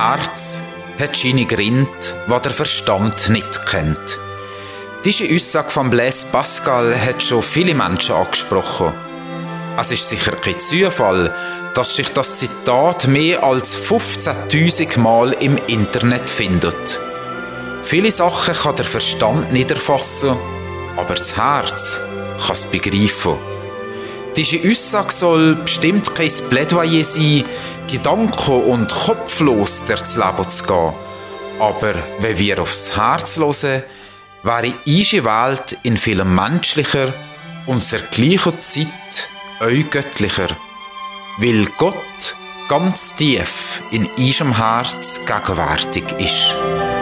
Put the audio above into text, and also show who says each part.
Speaker 1: Herz hat seine Gründe, die der Verstand nicht kennt. Diese Aussage von Blaise Pascal hat schon viele Menschen angesprochen. Es ist sicher kein Zufall, dass sich das Zitat mehr als 15.000 Mal im Internet findet. Viele Sachen kann der Verstand nicht erfassen, aber das Herz kann es begreifen. Diese Aussage soll bestimmt kein Plädoyer sein, gedanken- und kopflos durchs Leben zu gehen. Aber wenn wir aufs Herz hören, wäre unsere Welt in vielem menschlicher und zur gleichen Zeit auch göttlicher. Weil Gott ganz tief in unserem Herz gegenwärtig ist.